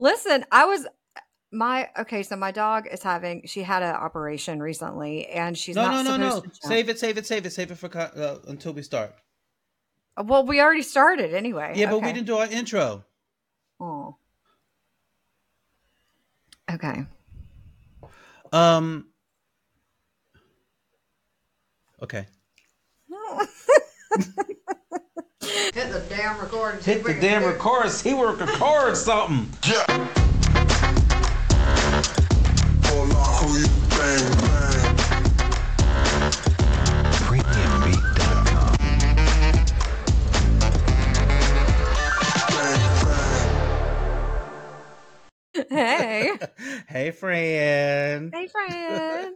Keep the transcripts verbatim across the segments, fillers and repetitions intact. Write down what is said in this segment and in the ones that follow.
Listen, I was my okay, so my dog is having she had an operation recently and she's No, not no, no, supposed no. to jump. Save it, save it, save it, save it for co- uh, until we start. Well, we already started anyway. Yeah, but we Okay. didn't do our intro. Oh. Okay. Um. Okay. Hit the damn record. Hit the damn record. See where record something. Yeah. Hold on, who you bang, bang. premium beat dot com. Bang, bang. Hey. Hey, friend. Hey, friend.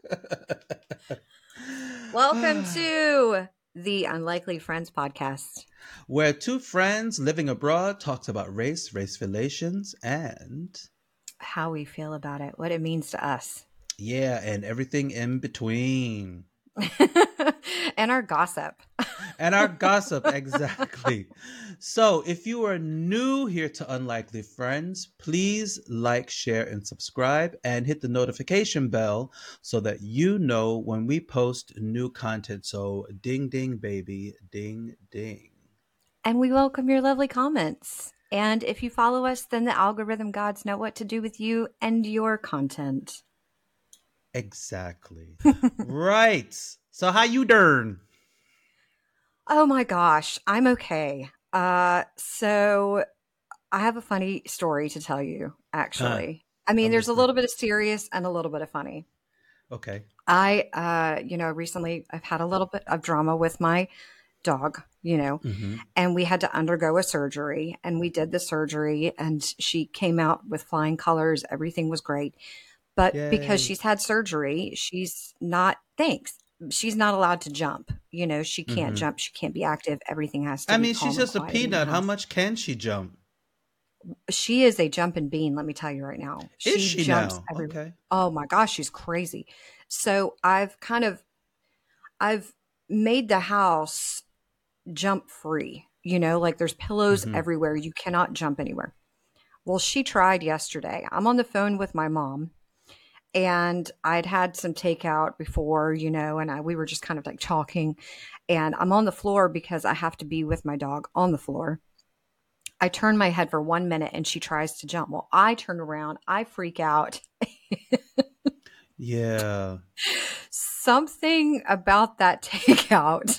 Welcome to the Unlikely Friends podcast, where two friends living abroad talks about race, race relations, and how we feel about it, what it means to us. yeah, and everything in between. And our gossip. And our gossip, exactly. So if you are new here to Unlikely Friends, please like, share, and subscribe, and hit the notification bell so that you know when we post new content. So ding, ding, baby, ding, ding. And we welcome your lovely comments. And if you follow us, then the algorithm gods know what to do with you and your content. Exactly. Right. So how you doing? Oh my gosh, I'm okay. Uh, so I have a funny story to tell you, actually. I mean, I'm there's listening. a little bit of serious and a little bit of funny. Okay. I, uh, you know, recently I've had a little bit of drama with my dog, you know, Mm-hmm. and we had to undergo a surgery, and we did the surgery, and she came out with flying colors. Everything was great. But because Yay. she's had surgery, she's not, thanks. She's not allowed to jump. You know, she can't Mm-hmm. jump. She can't be active. Everything has to I be mean, she's calm and just a quiet in the peanut. How house. much can she jump? She is a jumping bean, let me tell you right now. Is She she jumps now? everywhere. Okay. Oh my gosh, she's crazy. So I've kind of I've made the house jump free. You know, like there's pillows Mm-hmm. everywhere. You cannot jump anywhere. Well, she tried yesterday. I'm on the phone with my mom, and I'd had some takeout before, you know, and I, we were just kind of like talking, and I'm on the floor because I have to be with my dog on the floor. I turn my head for one minute and she tries to jump. Well, I turn around, I freak out. Yeah. Something about that takeout.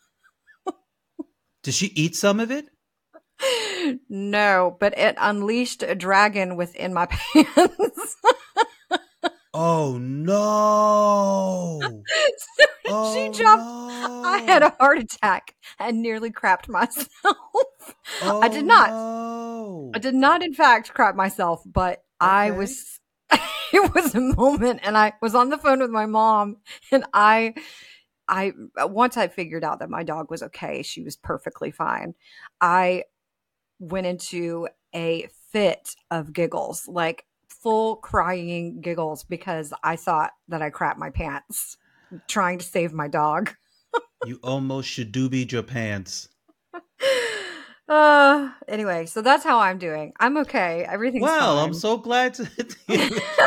Did she eat some of it? No, but it unleashed a dragon within my pants. Oh no! So Oh she jumped. no! I had a heart attack and nearly crapped myself. Oh, I did not. No. I did not, in fact, crap myself, but I Okay. was, it was a moment, and I was on the phone with my mom, and I, I, once I figured out that my dog was okay, she was perfectly fine. I went into a fit of giggles, like full crying giggles, because I thought that I crapped my pants trying to save my dog. You almost should doobied your pants. Uh, anyway, so that's how I'm doing. I'm okay. Everything's Well, fine. I'm so glad to You're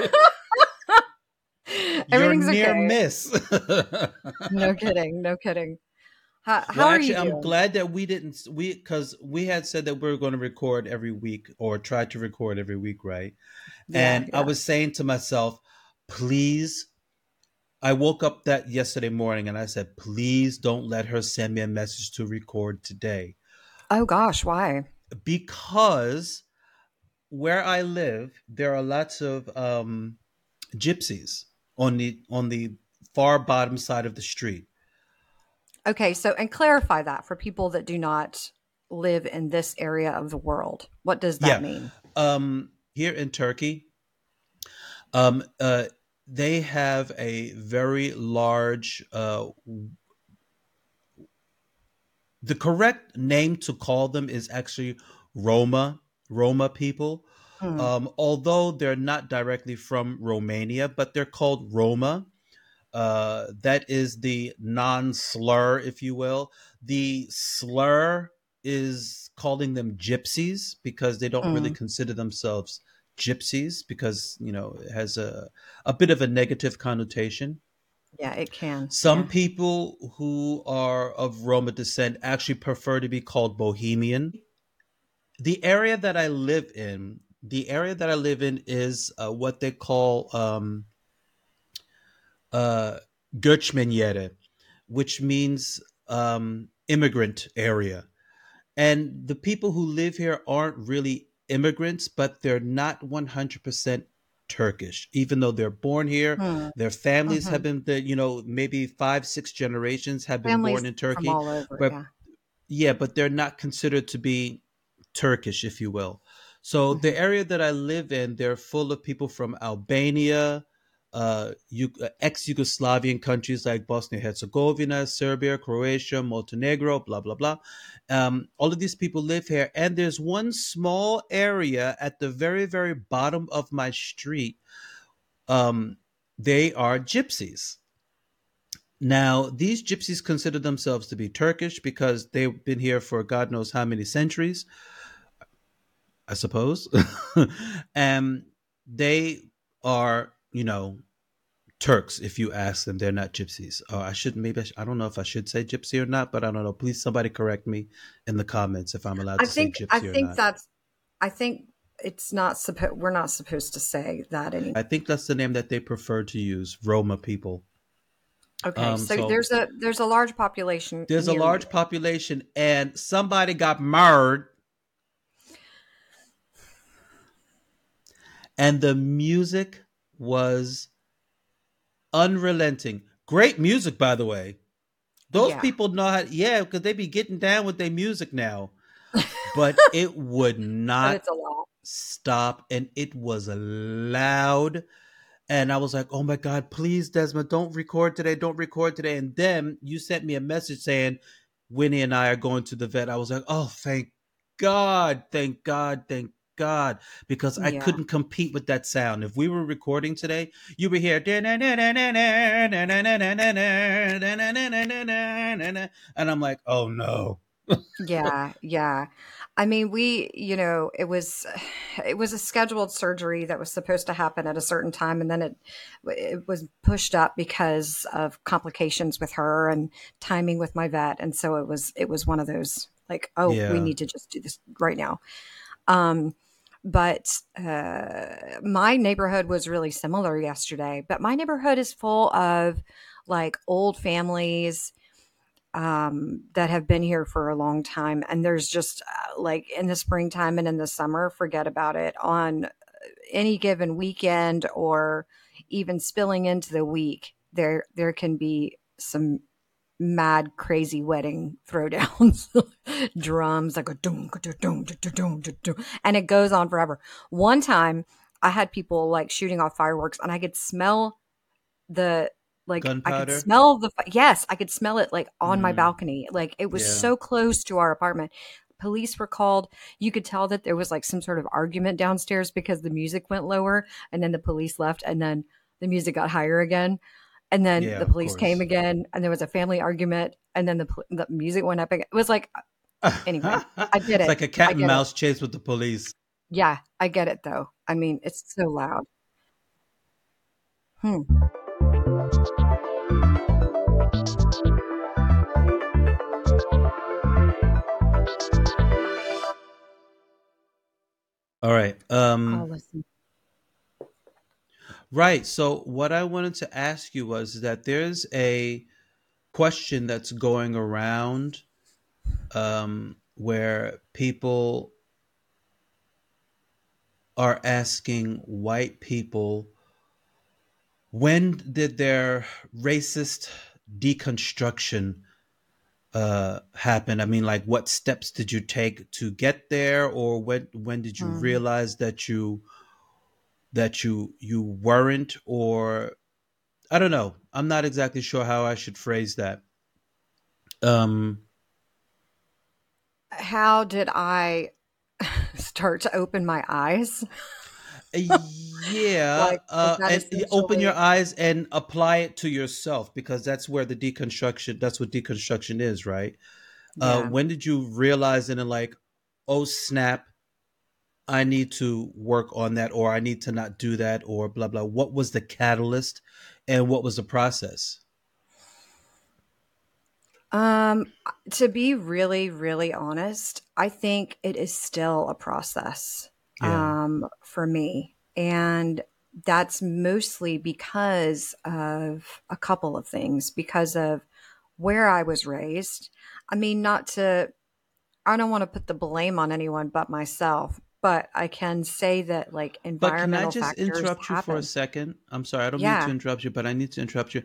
Everything's near okay. miss. No kidding. No kidding. How, how Well, are actually, you I'm doing? glad that we didn't we because we had said that we were going to record every week or try to record every week, right? Yeah, And I yeah. was saying to myself, please. I woke up that yesterday morning and I said, please don't let her send me a message to record today. Oh gosh, why? Because where I live, there are lots of um, gypsies on the on the far bottom side of the street. Okay, so and clarify that for people that do not live in this area of the world. What does that Yeah. mean? Um, here in Turkey, um, uh, they have a very large, uh, the correct name to call them is actually Roma, Roma people. Hmm. Um, although they're not directly from Romania, but they're called Roma. Uh, that is the non-slur, if you will. The slur is calling them gypsies because they don't really Hmm. consider themselves gypsies because, you know, it has a, a bit of a negative connotation. Yeah, it can. Some Yeah. people who are of Roma descent actually prefer to be called Bohemian. The area that I live in, the area that I live in is uh, what they call um, uh, Göçmenjere, which means um, immigrant area. And the people who live here aren't really immigrants, but they're not one hundred percent Turkish, even though they're born here. Hmm. Their families hmm have been, the, you know, maybe five, six generations have been born Families in from Turkey. all over. But Yeah. yeah, but they're not considered to be Turkish, if you will. So hmm the area that I live in, they're full of people from Albania, uh, you, uh, ex-Yugoslavian countries like Bosnia Herzegovina, Serbia, Croatia, Montenegro, blah blah blah. Um, all of these people live here, and there's one small area at the very very bottom of my street. Um, they are gypsies. Now, these gypsies consider themselves to be Turkish because they've been here for God knows how many centuries, I suppose. And they are, you know, Turks if you ask them. They're not gypsies. Or I should maybe, I, sh- I don't know if I should say gypsy or not, but I don't know. Please, somebody correct me in the comments if I'm allowed I to say think I gypsy or think not. that's I think it's not supposed we're not supposed to say that anymore. I think that's the name that they prefer to use, Roma people. Okay, Um, so so there's a there's a large population there's a near you. large population, and somebody got murdered, and the music was unrelenting. Great music, by the way. Those Yeah. people know how, yeah, because they be getting down with their music now. But it would But not it's a lot. stop, and it was loud. And I was like, oh my God, please, Desmond, don't record today. Don't record today. And then you sent me a message saying, Winnie and I are going to the vet. I was like, oh, thank God, thank God, thank God, because I Yeah. couldn't compete with that sound. If we were recording today, you would hear, and I'm like, oh no. Yeah, yeah. I mean, we, you know, it was it was a scheduled surgery that was supposed to happen at a certain time, and then it it was pushed up because of complications with her and timing with my vet, and so it was it was one of those like, oh, we Yeah. need to just do this right now. Um, but uh, my neighborhood was really similar yesterday, but my neighborhood is full of like old families um, that have been here for a long time. And there's just uh, like in the springtime and in the summer, forget about it. On any given weekend or even spilling into the week, there there can be some mad crazy wedding throwdowns, drums like a doom doom doom doom, and it goes on forever. One time, I had people like shooting off fireworks, and I could smell the like I could Gunpowder. smell the fi- yes, I could smell it like on my Mm, balcony. Like it was yeah. so close to our apartment. Police were called. You could tell that there was like some sort of argument downstairs because the music went lower and then the police left and then the music got higher again. And then Yeah, the of police came course. again and there was a family argument and then the pol- the music went up again. It was like anyway, I get It's it. like a cat I and get it. mouse chase with the police. Yeah, I get it though. I mean, it's so loud. Hmm. All right. I'll Um, listen. right. So what I wanted to ask you was that there's a question that's going around um, where people are asking white people, when did their racist deconstruction uh, happen? I mean, like, what steps did you take to get there, or when when did you Hmm. realize that you that you you weren't, or I don't know. I'm not exactly sure how I should phrase that. Um, How did I start to open my eyes? yeah, Like, is uh, that and y- open your essentially eyes and apply it to yourself because that's where the deconstruction. That's what deconstruction is, right? Uh, yeah. when did you realize it and like, oh snap, I need to work on that, or I need to not do that, or blah blah. What was the catalyst, and what was the process? Um, to be really, really honest, I think it is still a process, Yeah. um, for me. And that's mostly because of a couple of things, because of where I was raised. I mean, not to, I don't want to put the blame on anyone but myself, but I can say that like But can I environmental just factors interrupt you for a happen. second? I'm sorry, I don't mean to Yeah, interrupt you, but I need to interrupt you.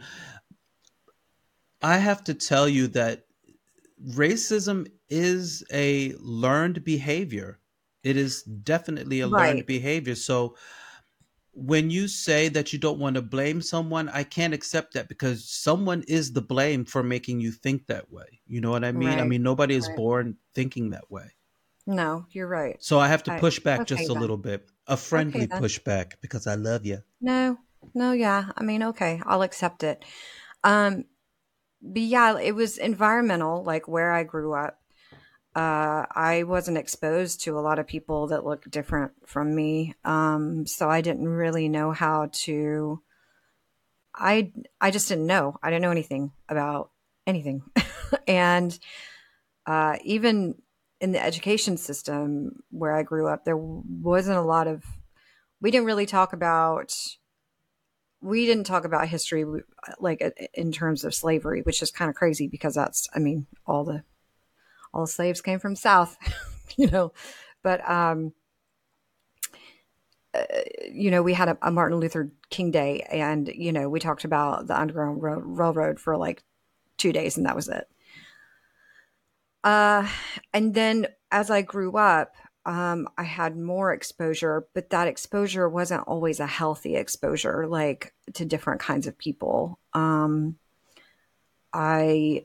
I have to tell you that racism is a learned behavior. It is definitely a learned right, behavior. So when you say that you don't want to blame someone, I can't accept that because someone is the blame for making you think that way. You know what I mean? I right, mean, nobody is right. born thinking that way. No, you're right. So I have to I, push back okay just a then. little bit, a Okay friendly then. pushback because I love you. No, no, yeah. I mean, okay, I'll accept it. Um, but yeah, it was environmental, like where I grew up. Uh, I wasn't exposed to a lot of people that look different from me. Um, so I didn't really know how to, I, I just didn't know. I didn't know anything about anything. And, uh, even in the education system where I grew up, there wasn't a lot of, we didn't really talk about we didn't talk about history like in terms of slavery, which is kind of crazy because that's, I mean, all the all the slaves came from South, you know. But um, uh, you know, we had a, a Martin Luther King Day, and you know, we talked about the Underground Ro- Railroad for like two days, and that was it. Uh, and then as I grew up, um, I had more exposure, but that exposure wasn't always a healthy exposure, like to different kinds of people. Um, I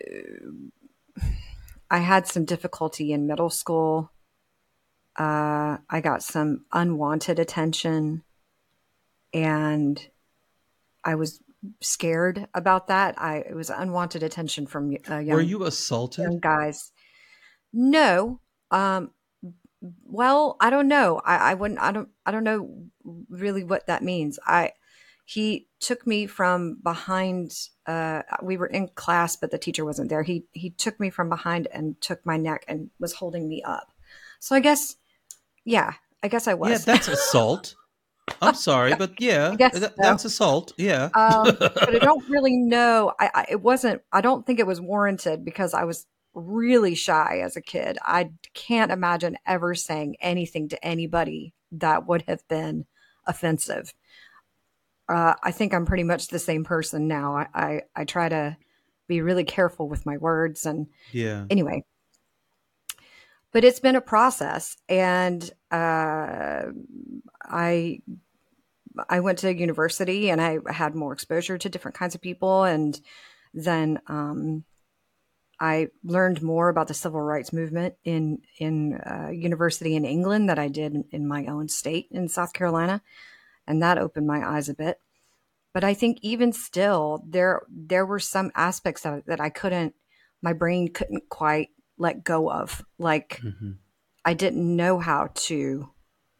I had some difficulty in middle school. Uh, I got some unwanted attention, and I was scared about that. I It was unwanted attention from uh, Were young you assaulted? young guys. No, um, well, I don't know. I, I wouldn't. I don't. I don't know really what that means. I He took me from behind. Uh, we were in class, but the teacher wasn't there. He he took me from behind and took my neck and was holding me up. So I guess, yeah, I guess I Yeah, was. that's assault. I'm sorry, but I yeah, guess that, so. that's assault. Yeah. Um, but I don't really know. I, I it wasn't. I don't think it was warranted because I was really shy as a kid. I can't imagine ever saying anything to anybody that would have been offensive. Uh, I think I'm pretty much the same person now. I, I I try to be really careful with my words, and Yeah. anyway, but it's been a process, and uh, I I went to university and I had more exposure to different kinds of people. And then um, I learned more about the civil rights movement in, in uh, university in England that I did in, in my own state in South Carolina. And that opened my eyes a bit. But I think even still, there there were some aspects of it that I couldn't, my brain couldn't quite let go of. Like Hmm. I didn't know how to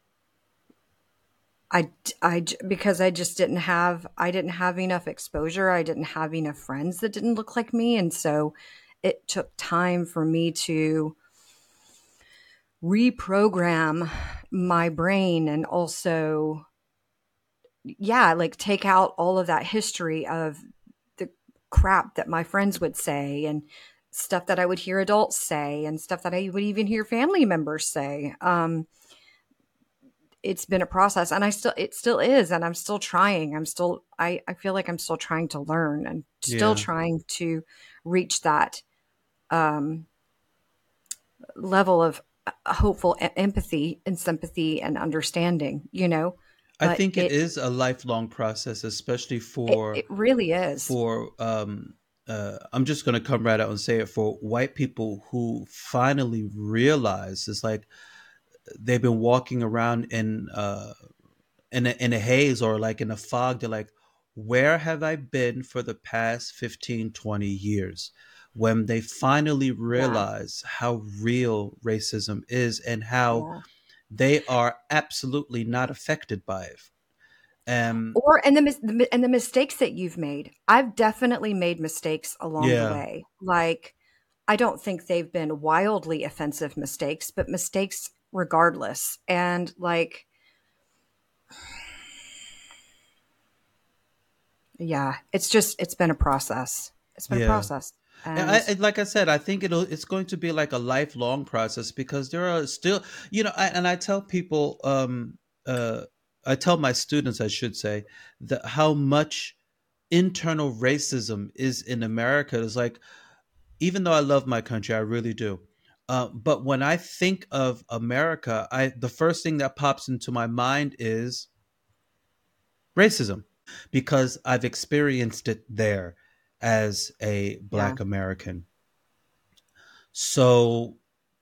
I, I, because I just didn't have, I didn't have enough exposure. I didn't have enough friends that didn't look like me. And so it took time for me to reprogram my brain and also, yeah, like take out all of that history of the crap that my friends would say and stuff that I would hear adults say and stuff that I would even hear family members say. Um, it's been a process, and I still it still is, and I'm still trying. I'm still I I feel like I'm still trying to learn and still Yeah. trying to reach that um level of uh, hopeful e- empathy and sympathy and understanding, you know. I But think it it is a lifelong process, especially it, for it really is. for um uh I'm just gonna come right out and say it for white people who finally realize it's like they've been walking around in uh in a, in a haze or like in a fog. They're like, where have I been for the past fifteen, twenty years? When they finally Yeah, realize how real racism is and how yeah, they are absolutely not affected by it. Um, Or and the, mis- the mi- and the mistakes that you've made. I've definitely made mistakes along the yeah, way. Like I don't think they've been wildly offensive mistakes, but mistakes regardless. And like yeah, it's just it's been a process. It's been a yeah. process. And I, And and like I said, I think it'll it's going to be like a lifelong process because there are still, you know, I, and I tell people, um, uh, I tell my students, I should say, that how much internal racism is in America. It's like, even though I love my country, I really do. Uh, but when I think of America, I the first thing that pops into my mind is racism because I've experienced it there as a yeah. Black American. So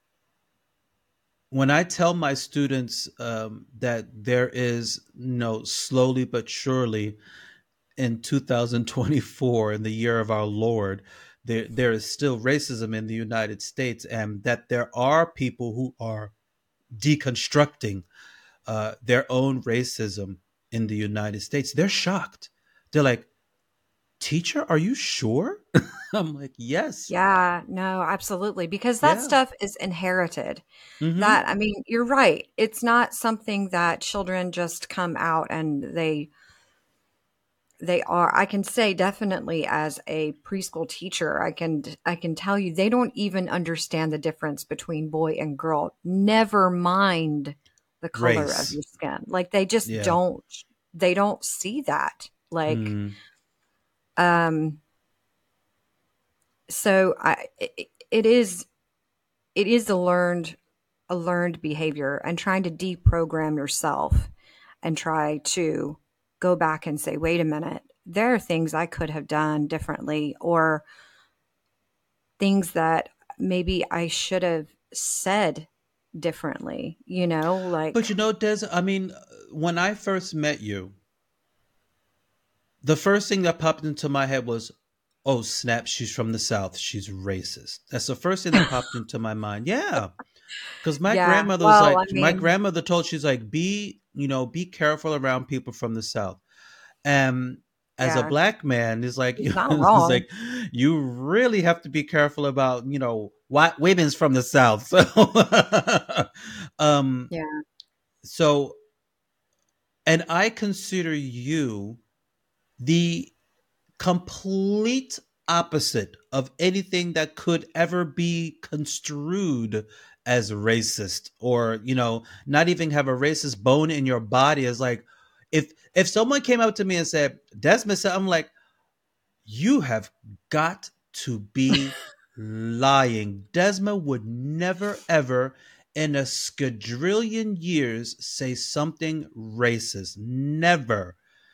when I tell my students um, that there is, you know, slowly but surely in two thousand twenty-four, in the year of our Lord, there there is still racism in the United States, and that there are people who are deconstructing uh, their own racism in the United States. They're shocked. They're like, "Teacher, are you sure?" I'm like, "Yes, Yeah, no, absolutely. Because that yeah, stuff is inherited. mm-hmm, That, I mean, you're right. It's not something that children just come out and they they are. I can say definitely as a preschool teacher, I can I can tell you they don't even understand the difference between boy and girl. Never mind the color of race, your skin. Like they just yeah, don't they don't see that. Like mm, um so I it, it is it is a learned a learned behavior and trying to deprogram yourself and try to go back and say, wait a minute, there are things I could have done differently or things that maybe I should have said differently, you know, But like, you know, Des, I mean, when I first met you, the first thing that popped into my head was, oh, snap, she's from the South. She's racist. That's the first thing that popped into my mind. Yeah. Because my yeah, grandmother was well, I like, my mean, grandmother told, she's like, be, you know, be careful around people from the South. And as a yeah, black man, it's like, he's you not know, it's wrong. like, you really have to be careful about, you know, white women's from the South. So, um, Yeah. so, and I consider you the complete opposite of anything that could ever be construed as racist, or you know, not even have a racist bone in your body. Is like, if if someone came up to me and said Desmond said, I'm like, you have got to be lying. Desmond would never ever in a skadrillion years say something racist. Never.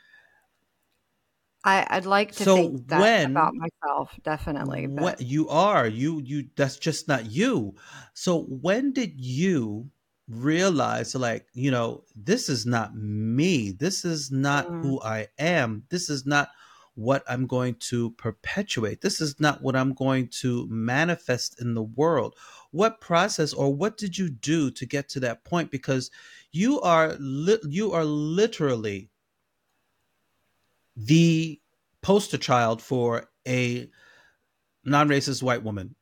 I, I'd like to So think that about when myself, definitely, what but you are, you you that's just not you. So when did you realize, like, you know, this is not me, this is not mm, who I am, this is not what I'm going to perpetuate, this is not what I'm going to manifest in the world? What process or what did you do to get to that point? Because you are li- you are literally the poster child for a non-racist white woman.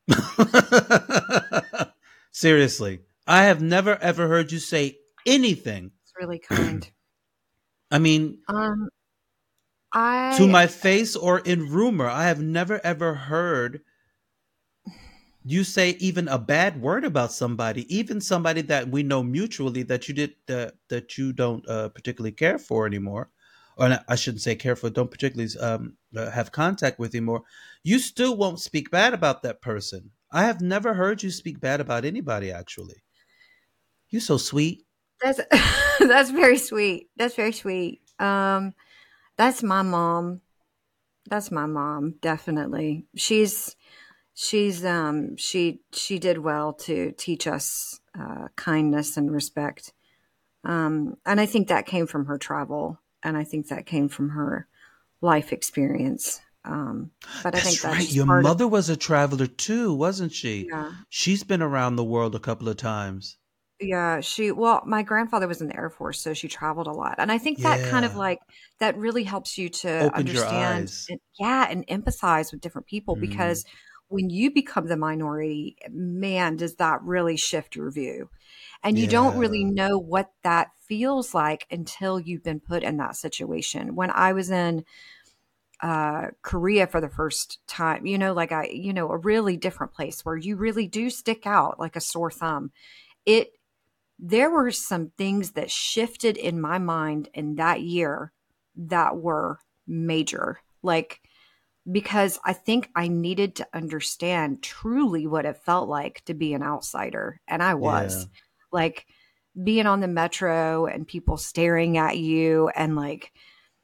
Seriously, I have never ever heard you say anything. it's really kind. I mean, Um, to I my face or in rumor, I have never ever heard you say even a bad word about somebody, even somebody that we know mutually that you did uh, that you don't uh, particularly care for anymore, or not, I shouldn't say care for, don't particularly um, uh, have contact with anymore. You still won't speak bad about that person. I have never heard you speak bad about anybody. Actually, you're so sweet. that's that's very sweet. That's very sweet. Um, that's my mom. That's my mom, definitely. She's she's um she she did well to teach us uh, kindness and respect. Um, and I think that came from her travel, and I think that came from her life experience. Um, but I think That's that's right. just Your part of mother was a traveler too, wasn't she? yeah. She's been around the world a couple of times. Yeah, she well, my grandfather was in the Air Force, so she traveled a lot. And I think that kind of Yeah. like that really helps you to Opened your understand eyes. and yeah, and empathize with different people Mm, because when you become the minority, man, does that really shift your view. And you don't really yeah. know what that feels like until you've been put in that situation. When I was in uh, Korea for the first time, you know, like I, you know, a really different place where you really do stick out like a sore thumb. It there were some things that shifted in my mind in that year that were major. Like, because I think I needed to understand truly what it felt like to be an outsider. And I Yeah. was like being on the metro and people staring at you and like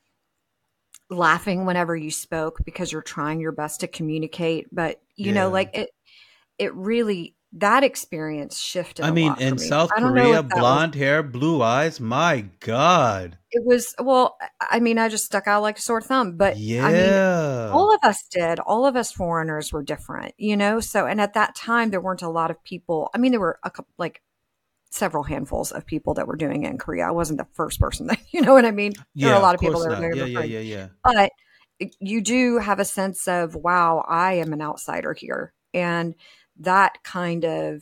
laughing whenever you spoke because you're trying your best to communicate. But, you know, Yeah. like it, it really, that experience shifted I a mean, lot for in me. South I don't know Korea, if that was blonde hair, blue eyes. My God. It was well, I mean, I just stuck out like a sore thumb, but I mean, Yeah. all of us did. All of us foreigners were different, you know? So, and at that time, there weren't a lot of people. I mean, there were a couple, like several handfuls of people that were doing it in Korea. I wasn't the first person that, you know what I mean? There were a Yeah, lot of of people course that were not. doing it Yeah, for yeah, free. yeah, yeah. But you do have a sense of, wow, I am an outsider here. And that kind of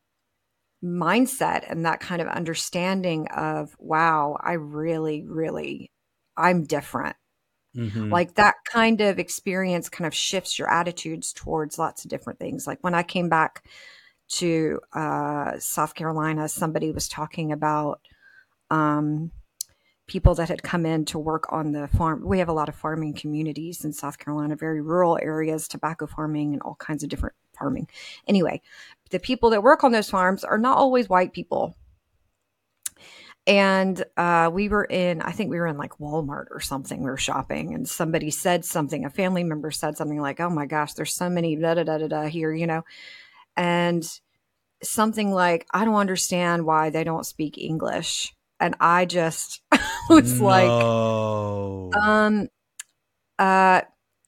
mindset and that kind of understanding of, wow, I really, really, I'm different. Mm-hmm. Like that kind of experience kind of shifts your attitudes towards lots of different things. Like when I came back to uh, South Carolina, somebody was talking about um, people that had come in to work on the farm. We have a lot of farming communities in South Carolina, very rural areas, tobacco farming and all kinds of different farming. Anyway, the people that work on those farms are not always white people. And uh, we were in, I think we were in like Walmart or something. We were shopping, and somebody said something. A family member said something like, "Oh my gosh, there's so many da da da da da here," you know, and something like, "I don't understand why they don't speak English." And I just was like, No. um, uh,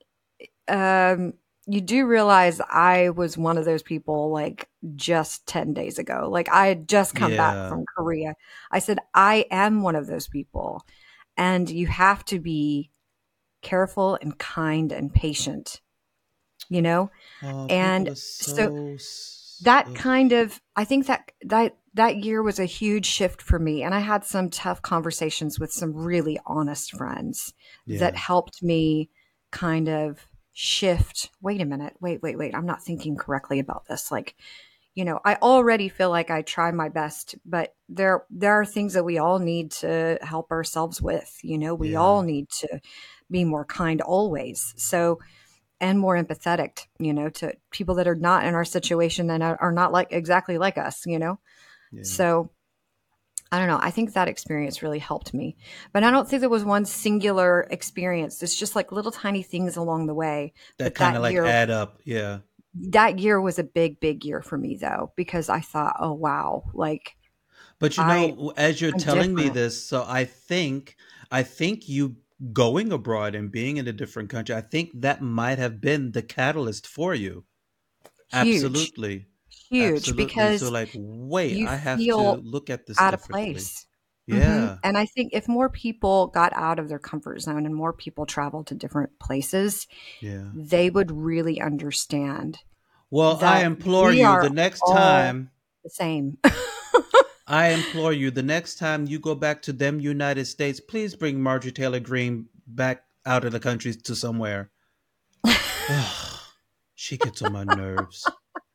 um, you do realize I was one of those people like just ten days ago. Like I had just come back Yeah. from Korea. I said, I am one of those people. And you have to be careful and kind and patient, you know? Oh, And people are so so. s- that ugh. kind of, I think that that that year was a huge shift for me. And I had some tough conversations with some really honest friends that Yeah. helped me kind of shift. Wait a minute. Wait, wait, wait. I'm not thinking correctly about this. Like, you know, I already feel like I try my best, but there there are things that we all need to help ourselves with. You know, we Yeah. all need to be more kind always. So and more empathetic, you know, to people that are not in our situation and are, are not like exactly like us, you know. Yeah. So I don't know. I think that experience really helped me, but I don't think there was one singular experience. It's just like little tiny things along the way. That But kind of that like year, add up. Yeah. that year was a big, big year for me though, because I thought, oh wow, like But you I, know, as you're I'm telling me different. this, so I think, I think you going abroad and being in a different country, I think that might have been the catalyst for you. Huge, Absolutely. huge, Absolutely. So, because like, wait, you I have to feel look at this out of differently. place. hmm Yeah. And I think if more people got out of their comfort zone and more people traveled to different places, Yeah. they would really understand Well, I that implore we you the are next all time, the same. I implore you the next time you go back to them United States, please bring Marjorie Taylor Greene back out of the country to somewhere. Ugh, she gets on my nerves.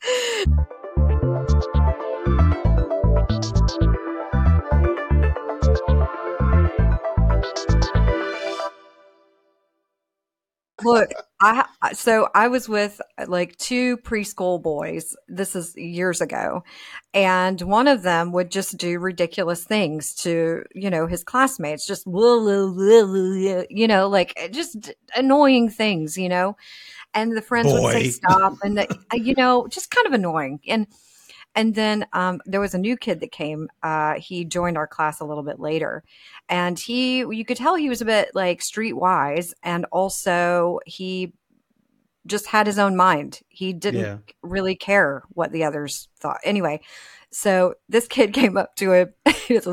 Look, I ha- so I was with like two preschool boys. This is years ago. And one of them would just do ridiculous things to, you know, his classmates, just, whoa, whoa, whoa, whoa, you know, like just annoying things, you know. And the friends would say Boy. stop and the, you know, just kind of annoying. And and then um, there was a new kid that came. Uh, he joined our class a little bit later, and he, you could tell he was a bit like streetwise, and also he just had his own mind. He didn't Yeah. really care what the others thought. Anyway, so this kid came up to him. He was,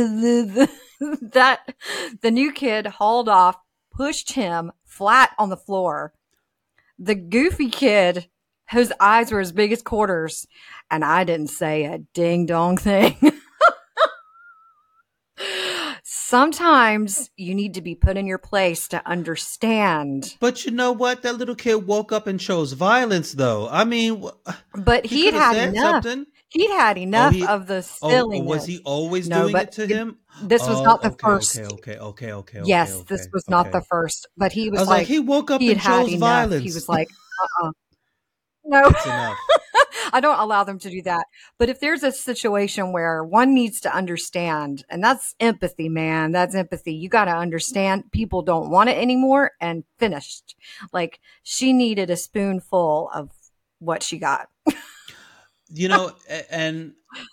that the new kid hauled off, pushed him flat on the floor. The goofy kid, whose eyes were as big as quarters, and I didn't say a ding dong thing. Sometimes you need to be put in your place to understand. But you know what? That little kid woke up and chose violence, though. I mean, wh- But he he'd could have had said enough. something. He'd had enough he- of the Oh, silliness. was he always No, doing but it to it- him? This was Oh, not the okay, first. Okay, okay, okay, okay. Yes, okay, this okay, was not okay. the first. But he I was, was like, like, he woke up he had and had chose enough. violence. He was like, uh-uh. No. That's enough. I don't allow them to do that. But if there's a situation where one needs to understand, and that's empathy, man, that's empathy. You got to understand people don't want it anymore, and finished. Like, she needed a spoonful of what she got. You know, a- and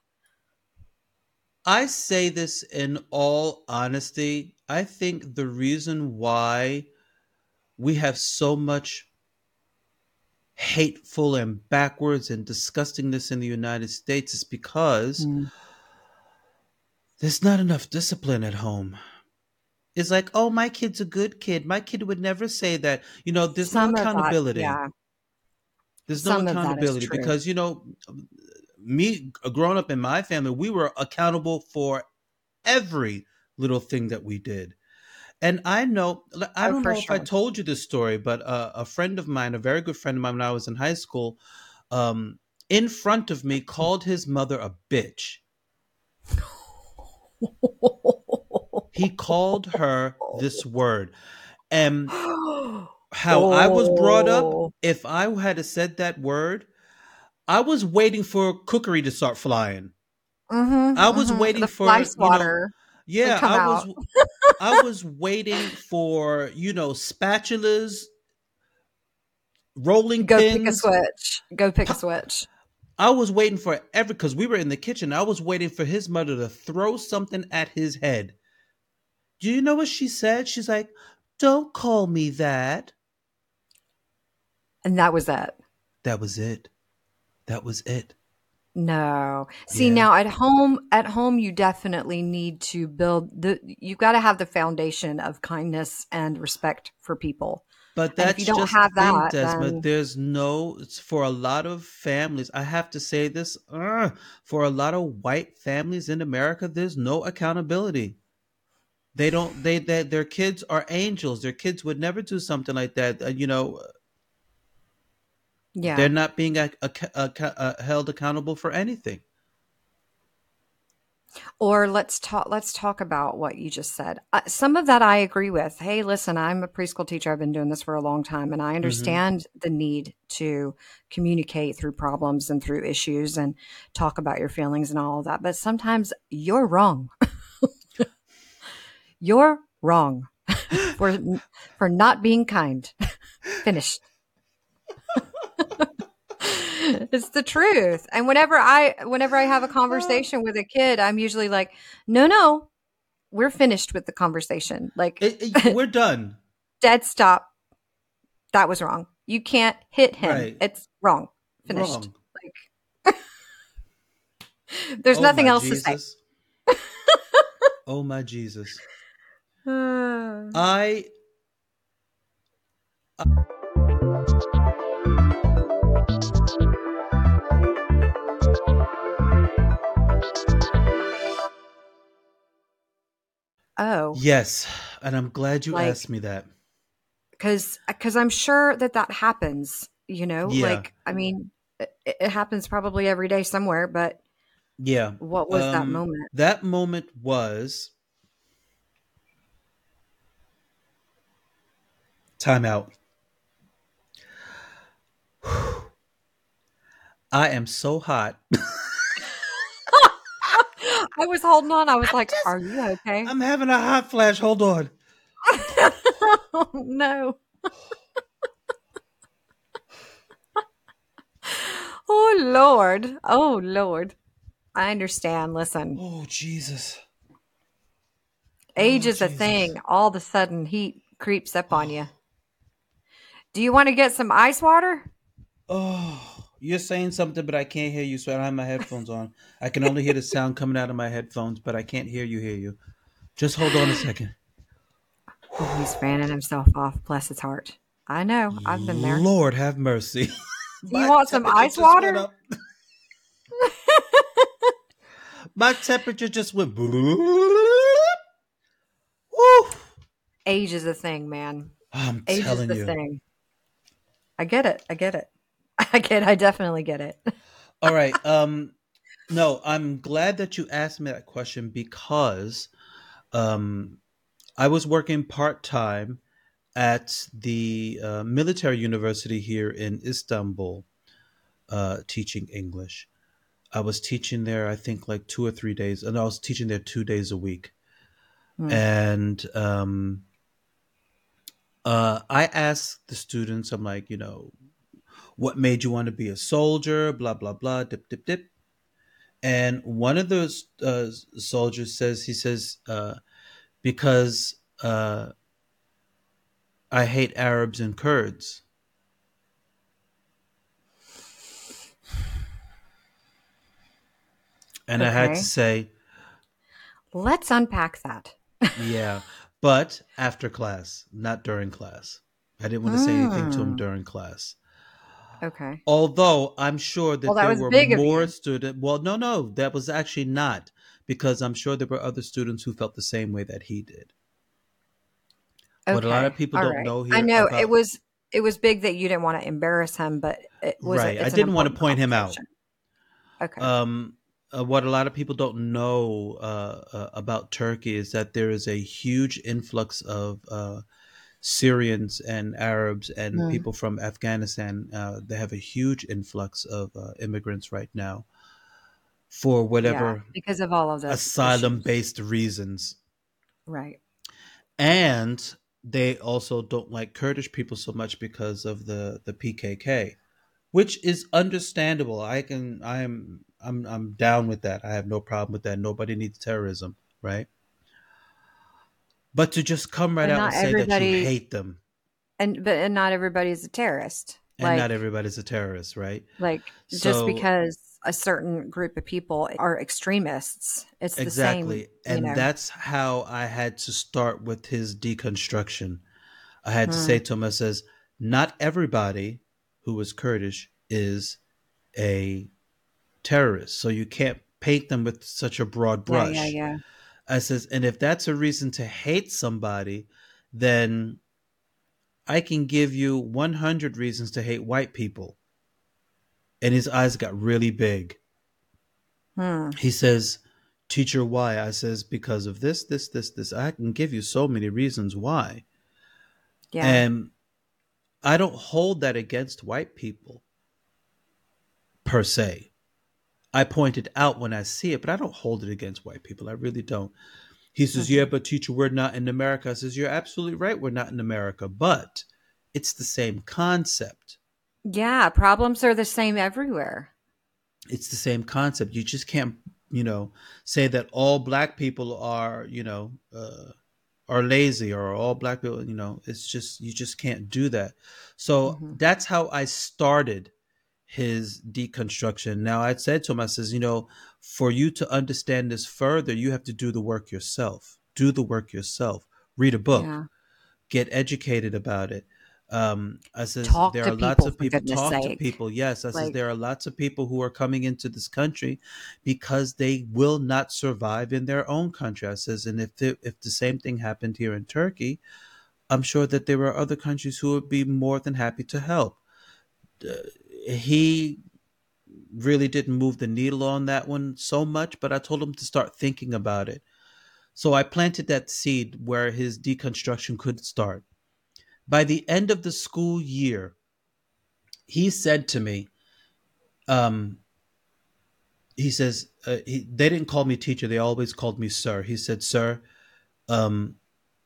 I say this in all honesty. I think the reason why we have so much hateful and backwards and disgustingness in the United States is because Mm. there's not enough discipline at home. It's like, oh, my kid's a good kid. My kid would never say that. You know, there's Some no of that, accountability. yeah. There's Some no of that is accountability true. because, you know, me growing up in my family, we were accountable for every little thing that we did. And I know, I Oh, don't for know if I sure. told you this story, but uh, a friend of mine, a very good friend of mine when I was in high school, um, in front of me called his mother a bitch. He called her this word. And how I was brought up, Oh. if I had said that word, I was waiting for cookery to start flying. Mhm, I was mhm. waiting The fly for, you know, swatter would yeah, come I out. was I was waiting for, you know, spatulas, rolling Go pick a pins. switch. Go pick a Pa- switch. I was waiting for every, because we were in the kitchen. I was waiting for his mother to throw something at his head. Do you know what she said? She's like, "Don't call me that." And that was it. That was it. That was it. No. See, Yeah. now at home, at home, you definitely need to build the, you've got to have the foundation of kindness and respect for people. But And if that's you don't just have the thing, that, Desma. then There's no, it's for a lot of families. I have to say this, uh, for a lot of white families in America, there's no accountability. They don't, they, they their kids are angels. Their kids would never do something like that. Uh, you know, yeah. they're not being ac- ac- ac- uh, held accountable for anything. Or let's talk, let's talk about what you just said. Uh, some of that I agree with. Hey, listen, I'm a preschool teacher. I've been doing this for a long time, and I Hmm. understand the need to communicate through problems and through issues and talk about your feelings and all of that. But sometimes you're wrong. You're wrong for for not being kind. Finished. It's the truth. And whenever I whenever I have a conversation with a kid, I'm usually like, "No, no, we're finished with the conversation. Like, It- it- we're done. dead stop. That was wrong. You can't hit him. Right. It's wrong. Finished." Wrong. Like, there's Oh nothing my else to say. Jesus. Oh my Jesus. Uh, I oh, yes, and I'm glad you Like- asked me that. because because I'm sure that that happens. You know, Yeah. like I mean, it, it happens probably every day somewhere. But Yeah. what was that Um, moment? That moment was time out. I am so hot. I was holding on. I was like, "Are you okay?" I'm having a hot flash. Hold on. Oh, no. Oh Lord. Oh Lord. I understand. Listen, Oh Jesus. age Oh, is a Jesus. thing. All of a sudden, heat creeps up on you. Do you want to get some ice water? Oh, you're saying something, but I can't hear you, so I don't have my headphones on. I can only hear the sound coming out of my headphones, but I can't hear you. Hear you. Just hold on a second. Oh, he's fanning himself off. Bless his heart. I know. I've been there. Lord have mercy. Do you want some ice water? My temperature just went. Woo. Age is a thing, man. I'm Age telling is the you. thing. I get it. I get it. I get. I definitely get it. All right. Um, no, I'm glad that you asked me that question because um, I was working part time at the uh, military university here in Istanbul, uh, teaching English. I was teaching there, I think, like two or three days, and I was teaching there two days a week. Hmm. And um, uh, I asked the students, I'm like, you know, what made you want to be a soldier? Blah, blah, blah, dip, dip, dip. And one of those uh, soldiers says, he says, uh, because uh, I hate Arabs and Kurds. And I had Okay. to say, Let's unpack that. yeah, but after class, not during class. I didn't want to say anything to him Hmm. during class. Okay. Although I'm sure that Well, that there was were big of more you. students. Well, no, no, that was actually not, because I'm sure there were other students who felt the same way that he did. What a lot of Okay. people All don't right. know I here know it about, was it was big that you didn't want to embarrass him, but it was right, a, I it's an didn't want to important point him out. conversation. Okay. Um, uh, what a lot of people don't know uh, uh, about Turkey is that there is a huge influx of uh, Syrians and Arabs and Hmm. people from Afghanistan. Uh, they have a huge influx of uh, immigrants right now for Yeah, whatever because of all of those asylum issues. based reasons. Right. And they also don't like Kurdish people so much because of the, the P K K, which is understandable. I can, I am, I'm, I'm down with that. I have no problem with that. Nobody needs terrorism, right? But to just come right But out and not say that you everybody, hate them, and but and not everybody is a terrorist. and not Like everybody's a terrorist, right? like just So because a certain group of people are extremists, it's the same. exactly. You And know. that's how I had to start with his deconstruction. I had to say Hmm. to him, I says, not everybody who is Kurdish is a terrorist. So you can't paint them with such a broad Yeah. Yeah. brush. Yeah. I says, and if that's a reason to hate somebody, then I can give you one hundred reasons to hate white people. And his eyes got really big. Hmm. He says, teacher, why? I says, because of this, this, this, this. I can give you so many reasons why. Yeah. And I don't hold that against white people per se. I point it out when I see it, but I don't hold it against white people. I really don't. He says, yeah, Mhm. but teacher, we're not in America. I says, you're absolutely right. We're not in America, but it's the same concept. Yeah. Problems are the same everywhere. It's the same concept. You just can't, you know, say that all black people are, you know, uh, are lazy or all black people, you know, it's just, you just can't do that. So Hmm. that's how I started his deconstruction. Now I said to him, I says, you know, for you to understand this further, you have to do the work yourself. Do the work yourself. Read a book. Yeah. Get educated about it. Um, I says Talk there to are lots people, of for people. goodness Talk to sake. people. Yes, I says Like, there are lots of people who are coming into this country because they will not survive in their own country. I says, and if the, if the same thing happened here in Turkey, I'm sure that there are other countries who would be more than happy to help. Uh, he really didn't move the needle on that one so much, but I told him to start thinking about it. So I planted that seed where his deconstruction could start. By the end of the school year, he said to me, um, he says, uh, he, they didn't call me teacher. They always called me sir. He said, sir, um,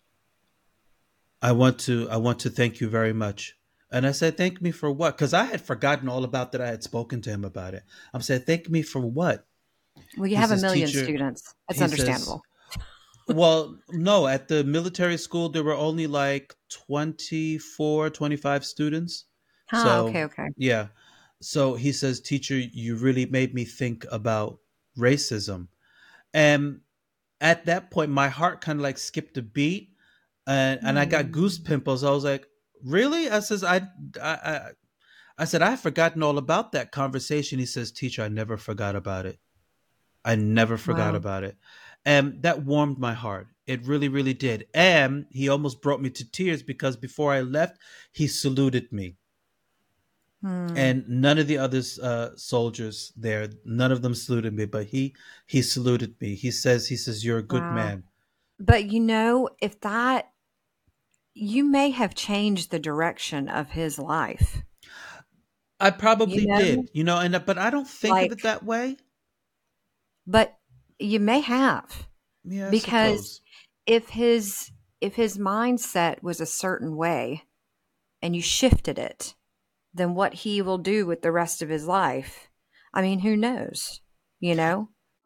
I want to, I want to thank you very much. And I said, thank me for what? Because I had forgotten all about that. I had spoken to him about it. I said, thank me for what? well, you He have a says, million teacher, students. It's he says, understandable. Well, no, at the military school, there were only like twenty-four, twenty-five students. Huh, So, okay, okay. yeah. So he says, teacher, you really made me think about racism. And at that point, my heart kind of like skipped a beat, and, and I got goose Hmm. pimples. I was like, really? I says, I, I, I, I said, I had forgotten all about that conversation. He says, teacher, I never forgot about it. I never forgot Wow. about it. And that warmed my heart. It really, really did. And he almost brought me to tears because before I left, he saluted me. Hmm. And none of the other uh, soldiers there, none of them saluted me, but he he saluted me. He says, he says, you're a good Wow. man. But you know, if that, you may have changed the direction of his life. I You probably know, did, you know, and but I don't think of like, it that way. but you may have, Yeah, I because suppose. if his if his mindset was a certain way and you shifted it, then what he will do with the rest of his life, I mean, who knows? You know?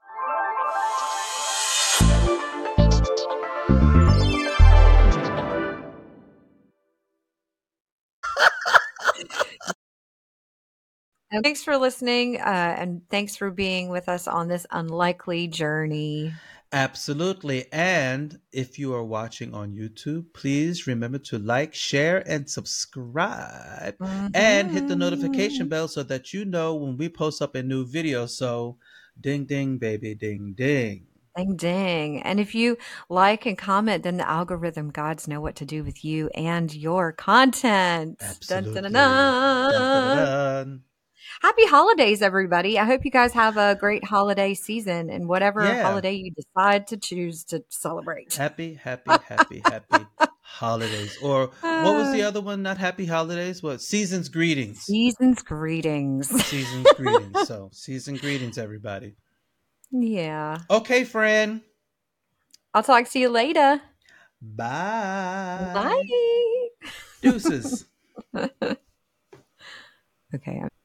And thanks for listening, uh, and thanks for being with us on this unlikely journey. Absolutely. And if you are watching on YouTube, please remember to like, share, and subscribe, and hit the notification Mhm. bell so that you know when we post up a new video. So, ding, ding, baby, ding, ding. Ding ding. And if you like and comment, then the algorithm gods know what to do with you and your content. Dun, dun, dun, Absolutely. Dun, dun, dun, dun. dun. Happy holidays, everybody. I hope you guys have a great holiday season and whatever Yeah. holiday you decide to choose to celebrate. Happy, happy, happy, happy holidays. Or what was Uh, the other one? Not happy holidays? What? Season's greetings. season's greetings. Season's greetings. So, season greetings, everybody. Yeah. Okay, friend. I'll talk to you later. Bye. Bye. Deuces. Okay.